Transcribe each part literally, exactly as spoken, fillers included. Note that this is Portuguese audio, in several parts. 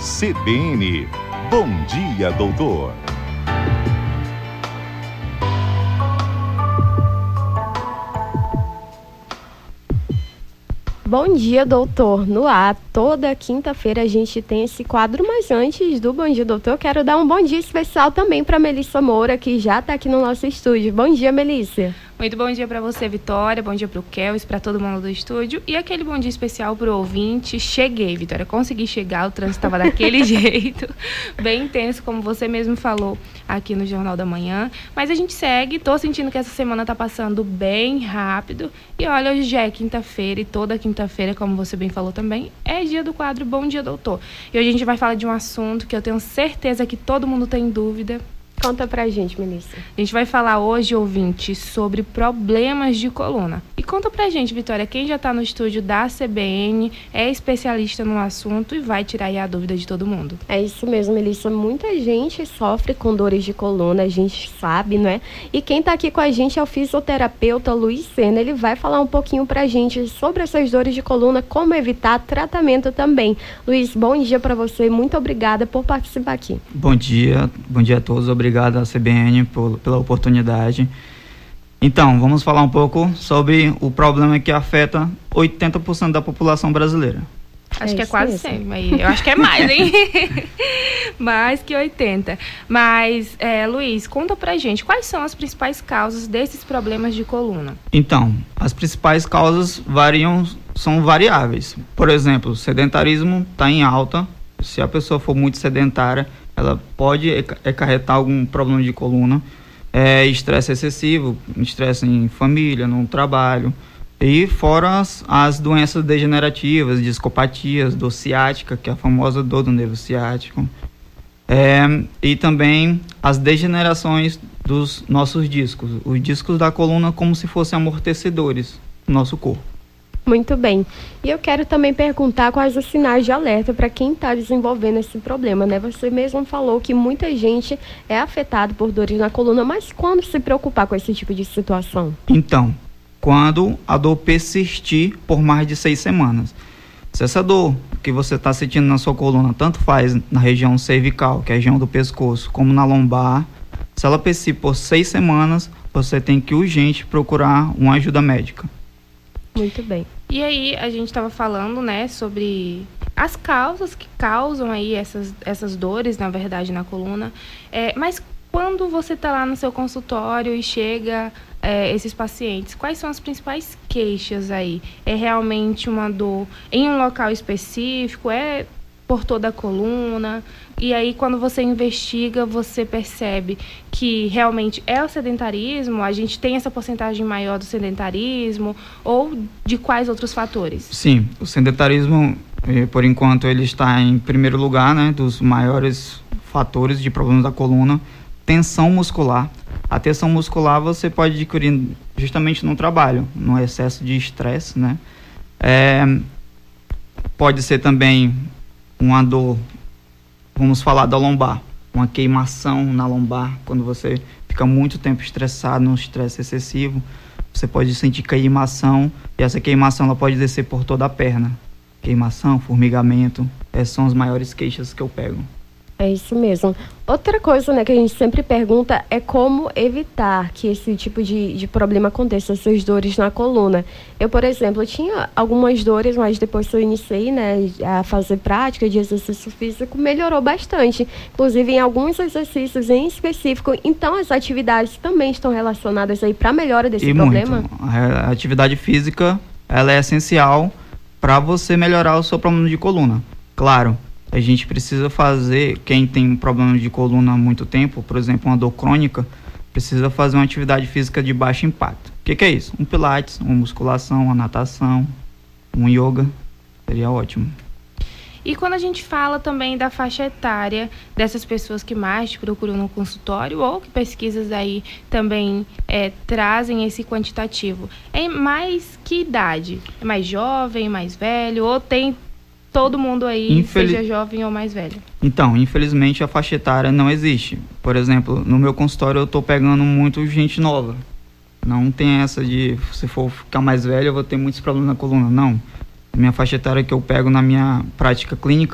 C B N. Bom dia, doutor. Bom dia, doutor. No ar, toda quinta-feira a gente tem esse quadro, mas antes do Bom Dia, doutor, eu quero dar um bom dia especial também para Melissa Moura, que já está aqui no nosso estúdio. Bom dia, Melissa. Muito bom dia para você, Vitória. Bom dia para o Kelvis, para todo mundo do estúdio. E aquele bom dia especial para o ouvinte. Cheguei, Vitória. Consegui chegar. O trânsito estava daquele jeito. Bem intenso, como você mesmo falou aqui no Jornal da Manhã. Mas a gente segue. Tô sentindo que essa semana tá passando bem rápido. E olha, hoje já é quinta-feira. E toda quinta-feira, como você bem falou também, é dia do quadro Bom Dia, Doutor. E hoje a gente vai falar de um assunto que eu tenho certeza que todo mundo tem dúvida. Conta pra gente, Melissa. A gente vai falar hoje, ouvinte, sobre problemas de coluna. E conta pra gente, Vitória, quem já tá no estúdio da C B N, é especialista no assunto e vai tirar aí a dúvida de todo mundo. É isso mesmo, Melissa. Muita gente sofre com dores de coluna, a gente sabe, não é? E quem tá aqui com a gente é o fisioterapeuta Luiz Sena. Ele vai falar um pouquinho pra gente sobre essas dores de coluna, como evitar, tratamento também. Luiz, bom dia pra você. Muito obrigada por participar aqui. Bom dia, bom dia a todos. Obrigado. Obrigado à C B N por, pela oportunidade. Então, vamos falar um pouco sobre o problema que afeta oitenta por cento da população brasileira. Acho é que é quase mesmo. cem, mas eu acho que é mais, hein? Mais que oitenta. Mas, é, Luiz, conta pra gente, quais são as principais causas desses problemas de coluna? Então, as principais causas variam, são variáveis. Por exemplo, o sedentarismo está em alta. Se a pessoa for muito sedentária, ela pode acarretar algum problema de coluna, é, estresse excessivo, estresse em família, no trabalho, e fora as, as doenças degenerativas, discopatias, dor ciática, que é a famosa dor do nervo ciático, é, e também as degenerações dos nossos discos, os discos da coluna como se fossem amortecedores do nosso corpo. Muito bem. E eu quero também perguntar quais os sinais de alerta para quem está desenvolvendo esse problema, né? Você mesmo falou que muita gente é afetado por dores na coluna, mas quando se preocupar com esse tipo de situação? Então, quando a dor persistir por mais de seis semanas. Se essa dor que você está sentindo na sua coluna, tanto faz na região cervical, que é a região do pescoço, como na lombar, se ela persistir por seis semanas, você tem que urgente procurar uma ajuda médica. Muito bem. E aí, a gente estava falando, né, sobre as causas que causam aí essas, essas dores, na verdade, na coluna. É, mas quando você está lá no seu consultório e chega é, esses pacientes, quais são as principais queixas aí? É realmente uma dor em um local específico? É por toda a coluna? E aí, quando você investiga, você percebe que realmente é o sedentarismo? A gente tem essa porcentagem maior do sedentarismo? Ou de quais outros fatores? Sim, o sedentarismo, por enquanto, ele está em primeiro lugar, né, dos maiores fatores de problemas da coluna. Tensão muscular. A tensão muscular você pode adquirir justamente no trabalho, no excesso de estresse, né? É, pode ser também uma dor, vamos falar da lombar, uma queimação na lombar, quando você fica muito tempo estressado, num estresse excessivo, você pode sentir queimação, e essa queimação ela pode descer por toda a perna. Queimação, formigamento, essas são as maiores queixas que eu pego. É isso mesmo. Outra coisa, né, que a gente sempre pergunta é como evitar que esse tipo de, de problema aconteça, essas dores na coluna. Eu, por exemplo, tinha algumas dores, mas depois que eu iniciei, né, a fazer prática de exercício físico, melhorou bastante. Inclusive em alguns exercícios em específico. Então, as atividades também estão relacionadas aí para a melhora desse e problema? Muito. A atividade física, ela é essencial para você melhorar o seu problema de coluna. Claro, a gente precisa fazer, quem tem um problema de coluna há muito tempo, por exemplo, uma dor crônica, precisa fazer uma atividade física de baixo impacto. O que, que é isso? Um pilates, uma musculação, uma natação, um yoga, seria ótimo. E quando a gente fala também da faixa etária dessas pessoas que mais te procuram no consultório, ou que pesquisas aí também é, trazem esse quantitativo, é mais que idade? É mais jovem, mais velho, ou tem todo mundo aí, Infeliz... seja jovem ou mais velho? Então, infelizmente a faixa etária não existe. Por exemplo, no meu consultório eu tô pegando muito gente nova. Não tem essa de, se for ficar mais velho, eu vou ter muitos problemas na coluna. Não. A minha faixa etária que eu pego na minha prática clínica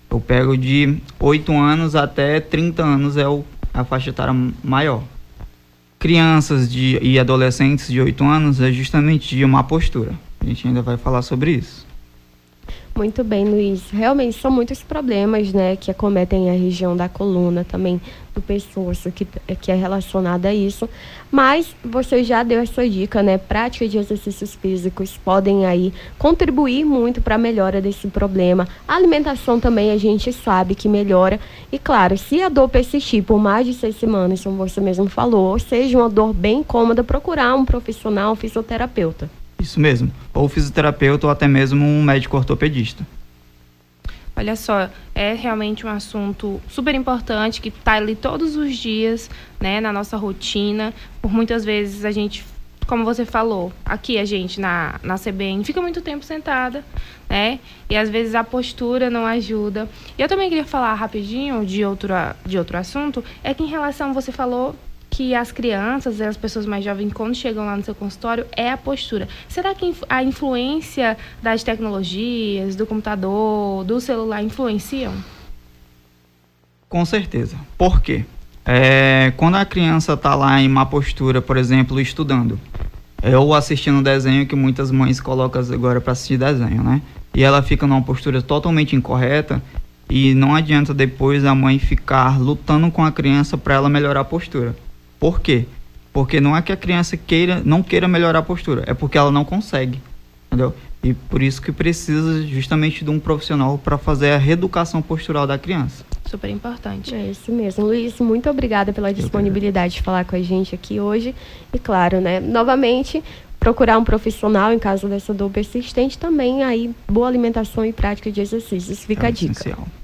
Eu pego de oito anos até trinta anos, é o, a faixa etária maior. Crianças de, e adolescentes de oito anos é justamente de má postura. A gente ainda vai falar sobre isso. Muito bem, Luiz. Realmente são muitos problemas, né, que acometem a região da coluna, também do pescoço, que, que é relacionada a isso. Mas você já deu essa dica, né? Prática de exercícios físicos podem aí contribuir muito para a melhora desse problema. A alimentação também a gente sabe que melhora. E claro, se a dor persistir por mais de seis semanas, como você mesmo falou, ou seja, uma dor bem incômoda, procurar um profissional, um fisioterapeuta. Isso mesmo, ou fisioterapeuta ou até mesmo um médico ortopedista. Olha só, é realmente um assunto super importante que está ali todos os dias, né, na nossa rotina. Por muitas vezes a gente, como você falou, aqui a gente na, na C B N fica muito tempo sentada, né, e às vezes a postura não ajuda. E eu também queria falar rapidinho de outro, de outro assunto, é que em relação, você falou que as crianças e as pessoas mais jovens, quando chegam lá no seu consultório, é a postura. Será que a influência das tecnologias, do computador, do celular, influenciam? Com certeza. Por quê? É, quando a criança está lá em má postura, por exemplo, estudando, ou assistindo um desenho, que muitas mães colocam agora para assistir desenho, né? E ela fica numa postura totalmente incorreta, e não adianta depois a mãe ficar lutando com a criança para ela melhorar a postura. Por quê? Porque não é que a criança queira, não queira melhorar a postura, é porque ela não consegue, entendeu? E por isso que precisa justamente de um profissional para fazer a reeducação postural da criança. Super importante. É isso mesmo. Luiz, muito obrigada pela disponibilidade de falar com a gente aqui hoje. E claro, né, novamente, procurar um profissional em caso dessa dor persistente, também aí boa alimentação e prática de exercícios. Fica É a dica. essencial.